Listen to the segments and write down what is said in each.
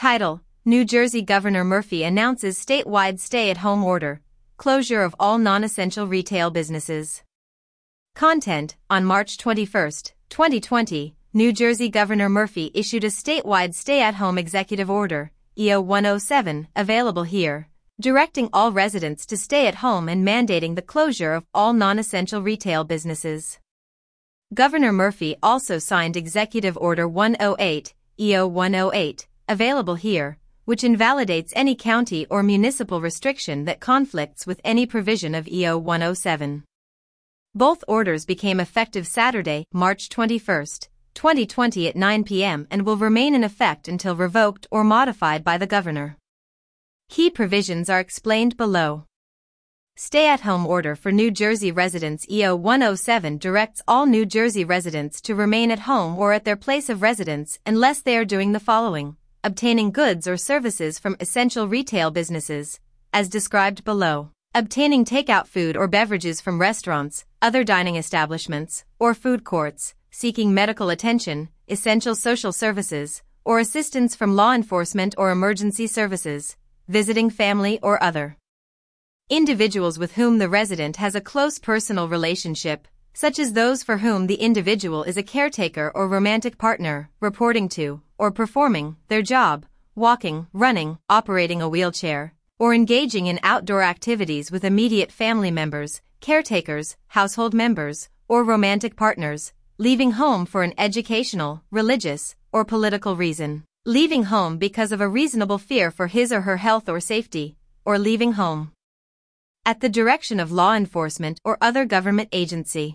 Title: New Jersey Governor Murphy announces statewide stay-at-home order, closure of all non-essential retail businesses. Content: On March 21, 2020, New Jersey Governor Murphy issued a statewide stay-at-home executive order, EO 107, available here, directing all residents to stay at home and mandating the closure of all non-essential retail businesses. Governor Murphy also signed Executive Order 108, EO 108, available here, which invalidates any county or municipal restriction that conflicts with any provision of EO 107. Both orders became effective Saturday, March 21, 2020 at 9 p.m. and will remain in effect until revoked or modified by the governor. Key provisions are explained below. Stay-at-home order for New Jersey residents. EO 107 directs all New Jersey residents to remain at home or at their place of residence unless they are doing the following: obtaining goods or services from essential retail businesses, as described below, obtaining takeout food or beverages from restaurants, other dining establishments, or food courts, seeking medical attention, essential social services, or assistance from law enforcement or emergency services, visiting family or other individuals with whom the resident has a close personal relationship, such as those for whom the individual is a caretaker or romantic partner, reporting to, or performing, their job, walking, running, operating a wheelchair, or engaging in outdoor activities with immediate family members, caretakers, household members, or romantic partners, leaving home for an educational, religious, or political reason, leaving home because of a reasonable fear for his or her health or safety, or leaving home at the direction of law enforcement or other government agency.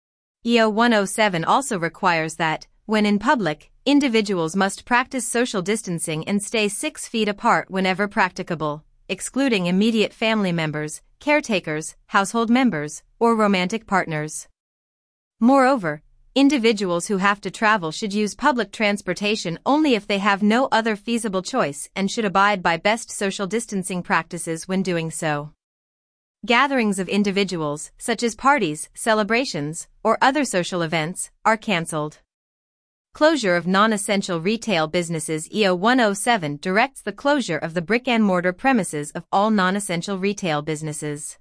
EO 107 also requires that, when in public, individuals must practice social distancing and stay 6 feet apart whenever practicable, excluding immediate family members, caretakers, household members, or romantic partners. Moreover, individuals who have to travel should use public transportation only if they have no other feasible choice and should abide by best social distancing practices when doing so. Gatherings of individuals, such as parties, celebrations, or other social events, are cancelled. Closure of non-essential retail businesses. EO 107 directs the closure of the brick-and-mortar premises of all non-essential retail businesses.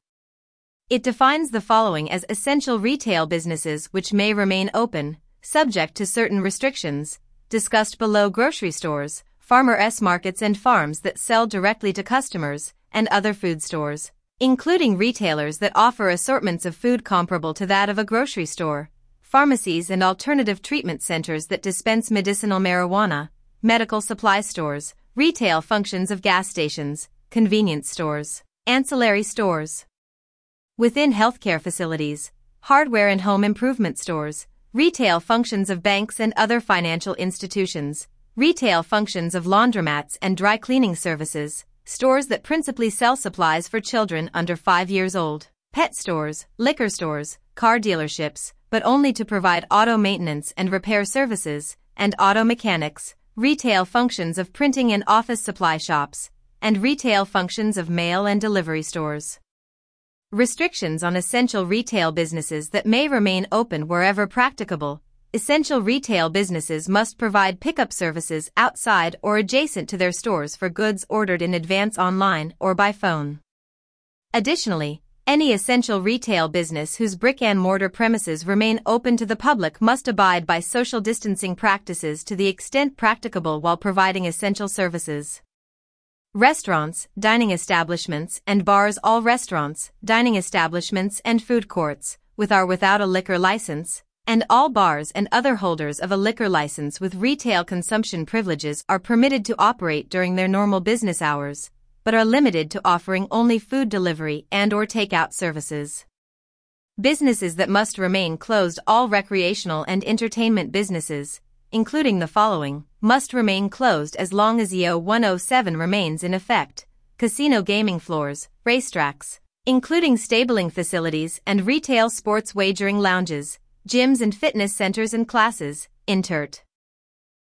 It defines the following as essential retail businesses which may remain open, subject to certain restrictions, discussed below: grocery stores, farmers' markets and farms that sell directly to customers, and other food stores, including retailers that offer assortments of food comparable to that of a grocery store, pharmacies and alternative treatment centers that dispense medicinal marijuana, medical supply stores, retail functions of gas stations, convenience stores, ancillary stores within healthcare facilities, hardware and home improvement stores, retail functions of banks and other financial institutions, retail functions of laundromats and dry cleaning services, stores that principally sell supplies for children under 5 years old, pet stores, liquor stores, car dealerships, but only to provide auto maintenance and repair services, and auto mechanics, retail functions of printing and office supply shops, and retail functions of mail and delivery stores. Restrictions on essential retail businesses that may remain open wherever practicable. Essential retail businesses must provide pickup services outside or adjacent to their stores for goods ordered in advance online or by phone. Additionally, any essential retail business whose brick-and-mortar premises remain open to the public must abide by social distancing practices to the extent practicable while providing essential services. Restaurants, dining establishments, and bars. All restaurants, dining establishments, and food courts, with or without a liquor license, and all bars and other holders of a liquor license with retail consumption privileges are permitted to operate during their normal business hours, but are limited to offering only food delivery and/or takeout services. Businesses that must remain closed. All recreational and entertainment businesses, including the following, must remain closed as long as EO 107 remains in effect: casino gaming floors, racetracks, including stabling facilities and retail sports wagering lounges, gyms and fitness centers and classes, INTERT.